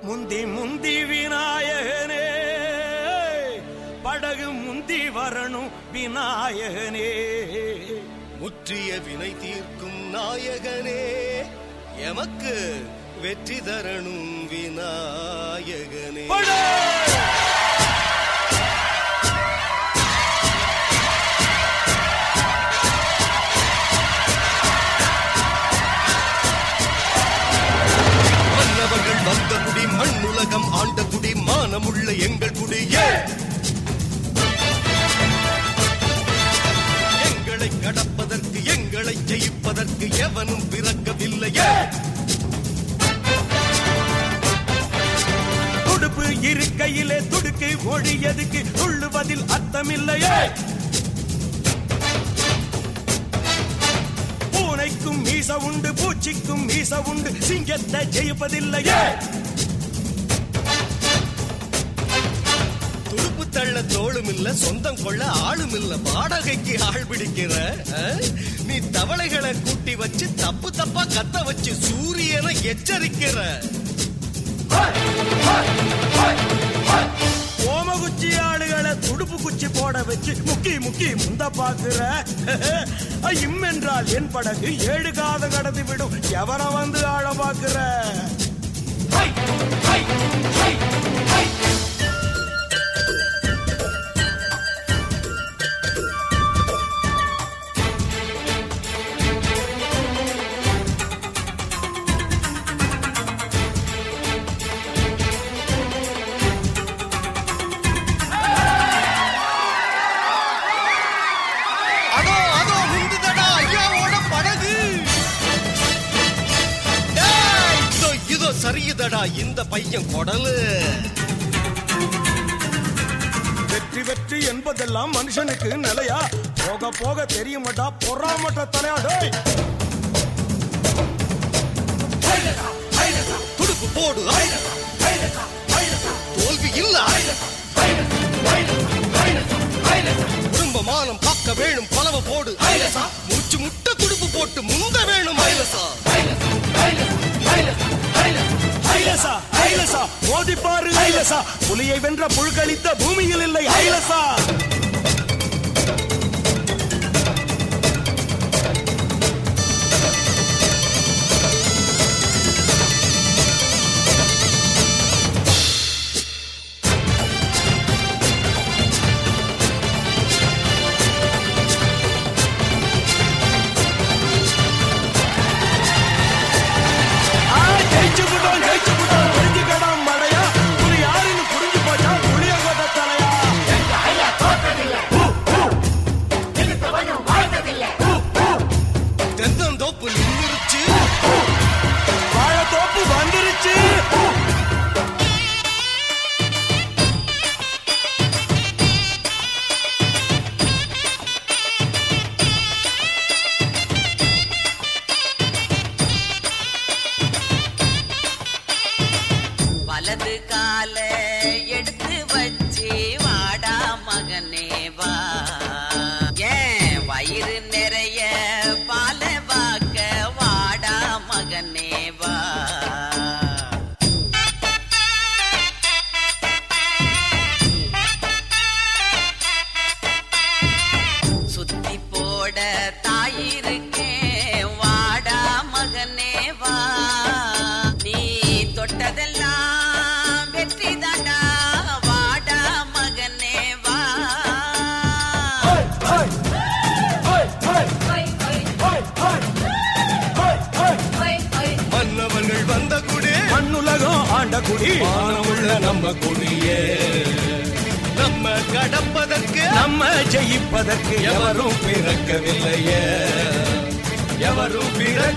முந்தி முந்தி விநாயகனே, படகு முந்தி வரணும் விநாயகனே, முற்றிய வினை தீர்க்கும் நாயகனே, எமக்கு வெற்றி தரணும் விநாயகனே. மன்னவர்கள் வந்த குடி, மண்ணுலகம் ஆண்ட குடி, மானமுள்ள எங்கள் குடியே, எங்களை கடப்பதற்கு எங்களை ஜெயிப்பதற்கு எவனும் பிறக்கவில்லையே. துடுப்பு இருக்கையிலே துடுக்கை ஒழியதுக்கு துள்ளுவதில் அர்த்தமில்லையே. பூனைக்கும் மீச உண்டு, பூச்சிக்கும் மீச உண்டு, சிங்கத்தை ஜெயிப்பதில்லையே. துடுப்பு தள்ள தோளும் இல்ல, சொந்தம் கொள்ள ஆளும் இல்ல, வாடகைக்கு ஆள் பிடிக்கிற நீ தவளைகளை கூட்டி வச்சு தப்பு தப்பா கத்த வச்சு சூரியனை எச்சரிக்கிற. ஓமகுச்சி ஆளுகளை துடுப்பு குச்சி போட வச்சு முக்கி முக்கி முந்த பாக்குற. இம்மென்றால் என் படகு 7 காத கடந்து விடும், எவர வந்து ஆழ பாக்குற. சரியுதடா இந்த பையன் கொடலு. வெற்றி வெற்றி என்பதெல்லாம் மனுஷனுக்கு நிலையா, போக போக தெரியுமாட்டா பொறாமட்ட தலையாடே. துடுப்பு போடு, தோல்வி இல்ல, குடும்ப மானம் காக்க வேணும், பலவ போடு, மூச்சு முட்ட துடுப்பு போட்டு முந்த வேணும். மோதிப்பாரு ஐலசா, புலியை வென்ற புழுக்களித்த பூமியில் இல்லை ஐலசா. வலது கால எடுத்து வச்சு வாடா மகனே வா, ஏன் வயிறு நிறைய பால வாக்க வாடா மகனே வா. சுத்தி போட தாயிருக்கே வாடா மகனே வா, நீ தொட்டதெல்லாம் வெற்றி தாண்டா வாடா மகனே வா. மன்னவர்கள் வந்த குடி, மண்ணுலகம் ஆண்ட குடி, மானமுள்ள நம்ம குடியே, நம்ம கடப்பதற்கு நம்ம ஜெயிப்பதற்கு எவரும் பிறக்கவில்லையே, எவரும் பிறக்க